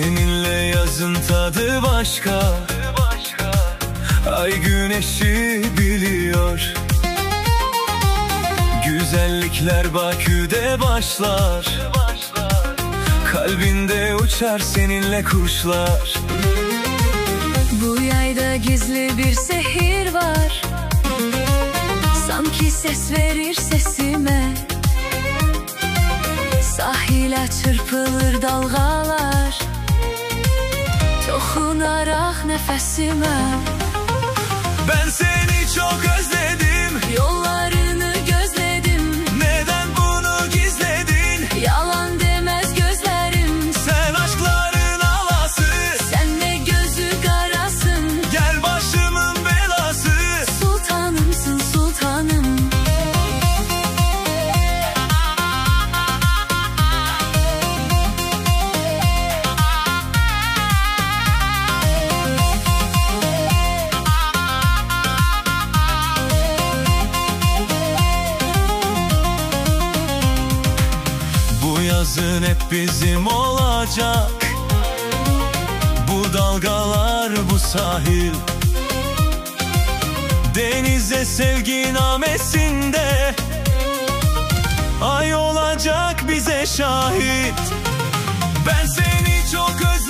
Seninle yazın tadı başka, ay güneşi biliyor. Güzellikler Bakü'de başlar, kalbinde uçar seninle kuşlar. Bu yayda gizli bir sehir var, sanki ses verir sesime. Sahile çırpılır dalgalar, dokunarak nefesime. Ben seni çok özledim, yollarını gözledim. Neden bunu gizledin? Yalan demez gözlerim. Sen aşkların alası, Sen de gözü karasın. gel başımın belası. Sultanımsın sultanım. Bu yazın hep bizim olacak, bu dalgalar, bu sahil. Denize sevgi namesinde, ay olacak bize şahit. Ben seni çok özledim.